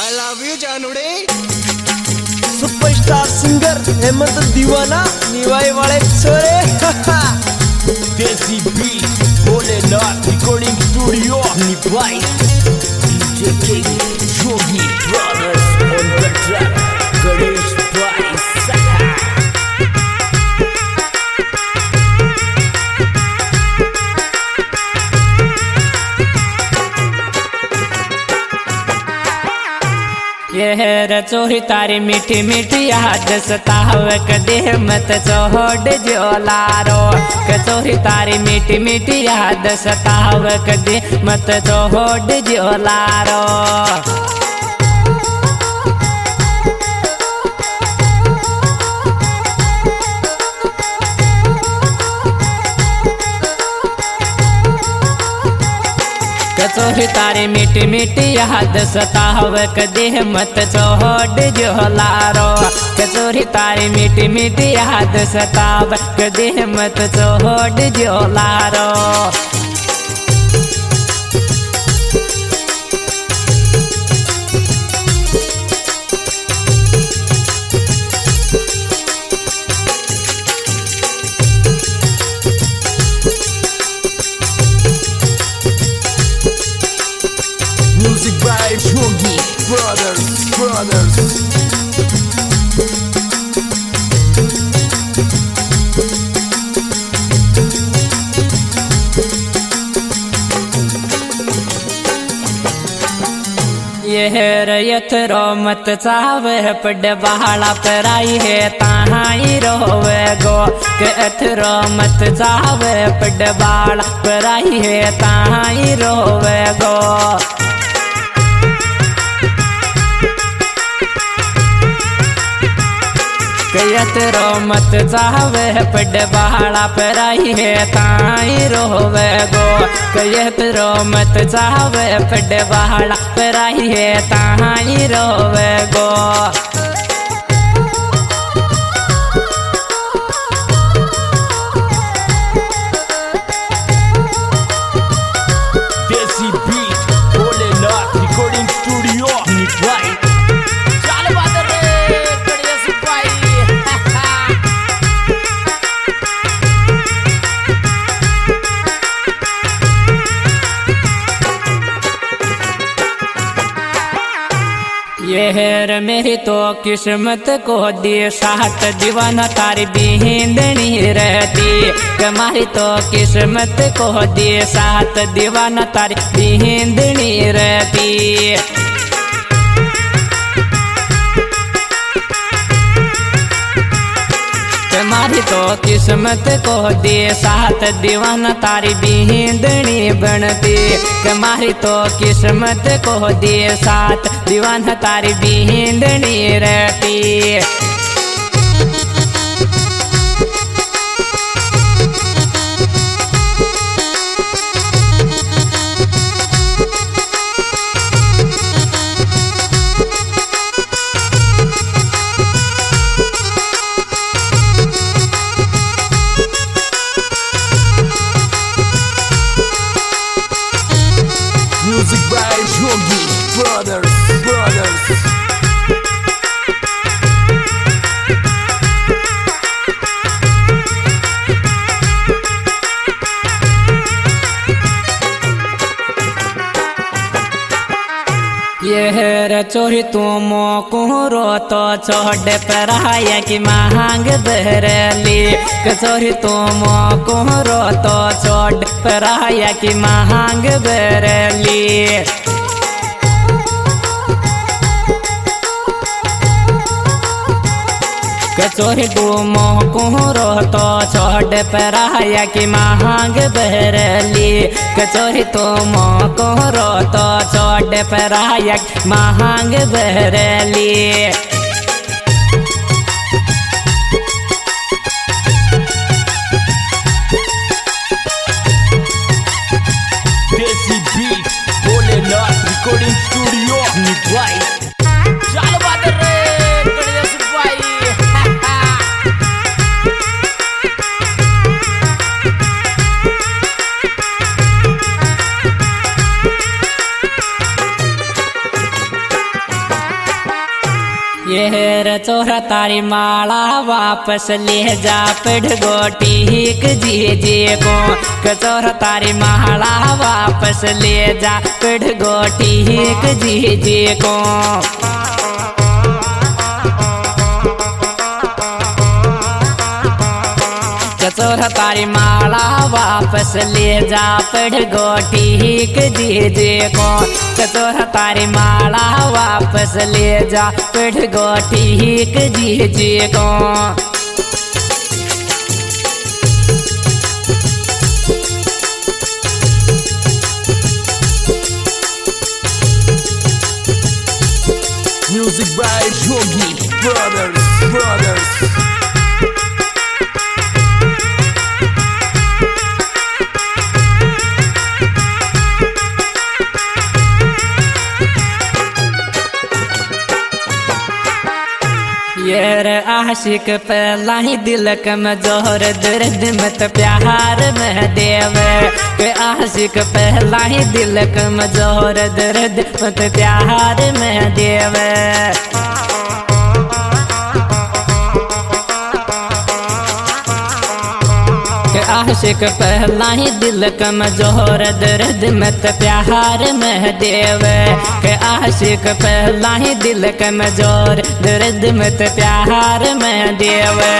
I love you जानूड़े। Superstar singer Hemant Deewana Niwai वाले छोरे। Desi beat Bholenath recording studio Niwai DJ king Jogi brothers on the track Ganesh भाई सहा। ये रचोही तारी मीठी मीठी याद सताव कदे मत छोड़ जोलारो। कचोही तारी मीठी मीठी याद सताव कदे मत छोड़ जोलारो। कचोरी तारी मीठी मीठी याद सताव कदे मत छोड़ जोलारो। कचोरी तारी मीठी मीठी याद सताव कदे मत छोड़ जोलारो। Music by Jogi Brothers. यह रयत रो मत चावे पड बहाड़ा पराई है ताहाई रोवे गो। कहत रो मत चावे पड बहाड़ा पराई है ताहाई रोवे गो। कहत रो मत चावे पड बहाड़ा पराई है ताई रोवे गो। कहत रो मत चावे पड बहाड़ा पराई है ताई रोवे गो। Desi beat Bholenath recording studio Niwai. यहर मेरी तो किस्मत को दिए साथ दीवाना तारी बिहिंदनी रहती। कमारी तो किस्मत को दिए साथ दीवाना तारी बिहिंदनी रहती। तुम्हारी तो किस्मत को दिए साथ दीवाना तारी बिहिंदनी बनती। तुम्हारी तो किस्मत को दिए साथ दीवाना तारी बिहिंदनी रहती। Music by Jogi Brothers. यह रचोरी तुम कुहरो तो छोड़ पराया की मांग बहरली। कचोरी तुम कुहरो तो छोड़ पराया की मांग बहरली। कचोरी तुम कुहरो तो छोड़ पराया की मांग बहरली। कचोरी तुम कुहरो तो छोड़ पराया की मांग बहरली। Desi beat Bholenath recording studio Niwai. ये चोरा तारी माला वापस ले जा पढ़ गोटी हिक जी को कचोरा तारी माला वापस ले जा पढ़ गोटी हिक जी को कचोरा तारी माला वापस ले जा पढ़ गोटी हिक जी को कचोरा तारी माला वापस ले जा पढ़ गोटी हिक जी को Music by Yogi Brothers. ये रे आशिक पहला ही दिल कमजोर दर्द मत प्यार में देवे के आशिक पहला ही दिल कमजोर दर्द मत प्यार में देवे आशिक पहला ही दिल कमजोर दर्द मत प्यार में देवे के आशिक पहला ही दिल कमजोर दर्द मत प्यार में देवे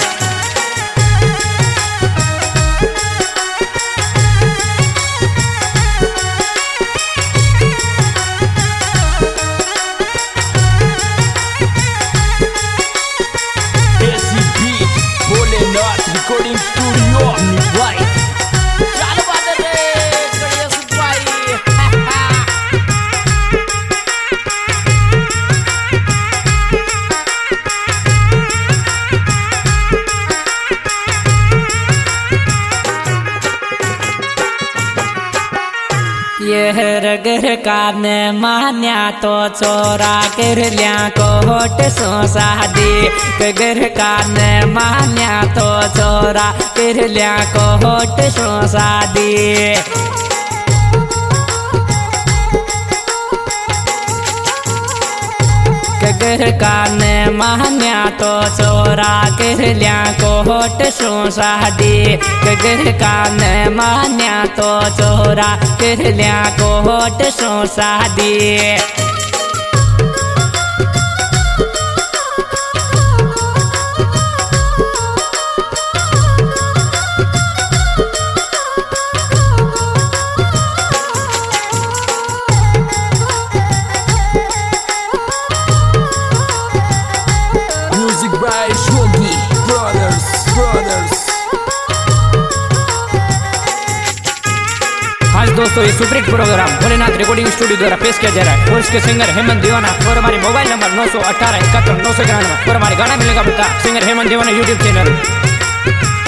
Recording Studio Nivai. Chalo baat re kadiya subhai. यह रगर का ने मान्या तो चोरा कर लिया कोट सो शादी कगर का ने मान्या तो चोरा कर लिया कोट सो शादी कगर का ने मान्या तो चोरा कर लिया कोट सो शादी कगर का ने मान्या तो चोरा कर लिया कोट सो शादी Music by Yogi Brothers. आज दोस्तों ये superhit program Bholenath recording studio द्वारा पेश किया जा रहा है और इसके सिंगर हेमंत दीवाना और हमारे मोबाइल नंबर 918 71 991 और हमारे गाना मिलेगा बता सिंगर हेमंत दीवाना यूट्यूब चैनल।